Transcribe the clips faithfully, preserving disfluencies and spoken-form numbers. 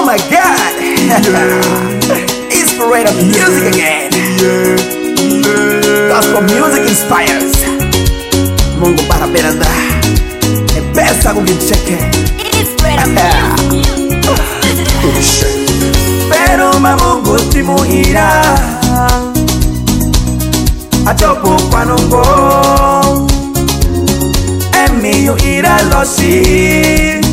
Oh my God. Inspirator music again. Gospel music inspires. Mungu barabara e pesa kukicheke. Pero mamungu timuhira atopo kwanongo emi yo ira losi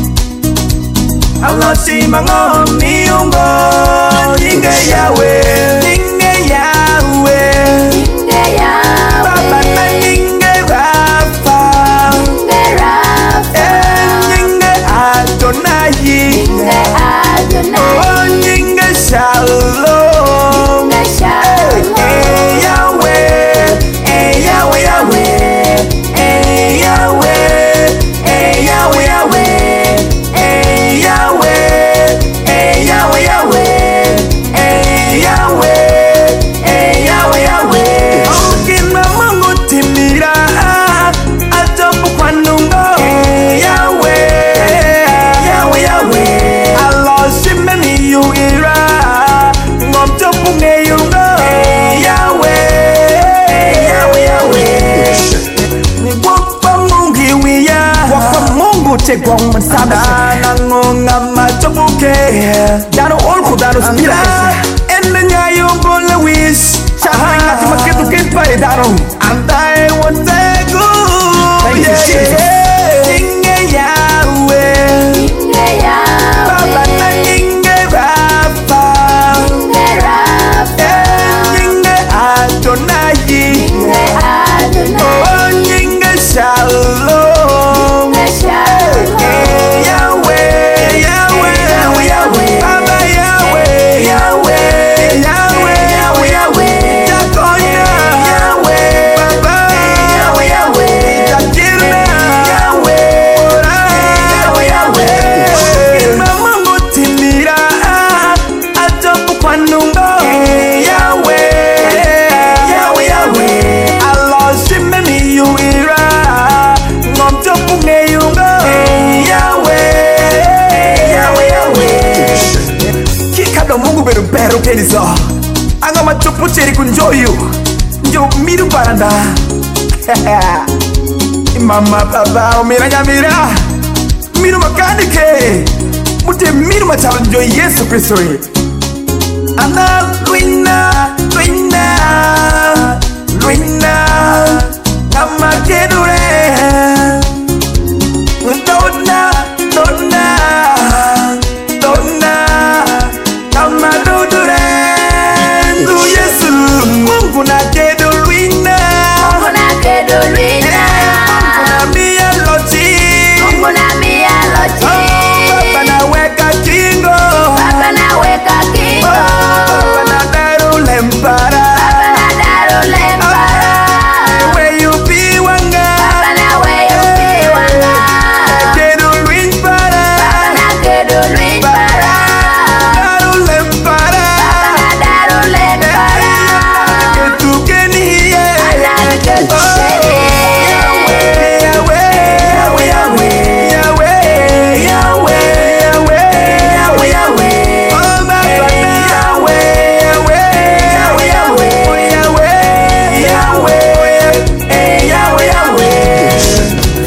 alosi mango miungo ninge yawe ninge yawe ninge yawe baba na ninge rafa ninge rafa ninge adonai ninge adonai oh ninge shalom ninge shalom eh yawe eh yawe yawe eh yawe eh yawe yawe eh yawe eh yawe yawe eh yawe eh yawe yawe okina mungu timira atopo kwanungo eh yawe yawe yawe aloshime ni yuira ngomtopu ngeyungo eh yawe yawe yawe ni kwa mungu wiya kwa mungu tegwa msaada na ngonga machobuke dano olko dano spira ende nyayo bole wish shahanga timaketu kipare dano and I want to go. Thank you, Jesus. Ninge yawe ninge yawe baba na ninge rafa ninge rafa ninge adonai ninge adonai oh ninge shalom ninge shalom eh Yahweh Yahweh Yahweh Yahweh baba Yahweh Yahweh Yahweh Yahweh Yahweh Jacoya Yahweh baba Yahweh Yahweh Jakirna Yahweh Yahweh Yahweh Mamungu timira atopo kwanungo Yahweh Yahweh Yahweh aloshime mi yuira ngomtopu ngeyungo Yahweh Yahweh Yahweh kikado mungu beru beru kenizo anga machopu cheri kunjoyu njo miru baranda mama baba omira nyamira miru makanike mute miru machala njo Yesu Kristo ana luina luina luina kama kedure dona dona dona kama dudure ndu Yesu Mungu na kedo luina Mungu na kedo luina Mungu na mia loti Mungu na mia loti Baba na weka kingo Baba na weka kingo Baba na daru lempara Baba na daru lempara where you be wanga Baba na weyo piwanga kedo luin para Baba na kedo luimpara daru lempara Baba na daru lempara ketu keni ye Ana kedo shedi Yahweh Yahweh Yahweh Yahweh Yahweh Yahweh Yahweh oh my God Yahweh Yahweh Yahweh Yahweh Yahweh eh Yahweh Yahweh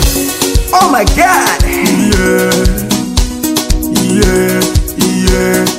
oh my God yeah yeah yeah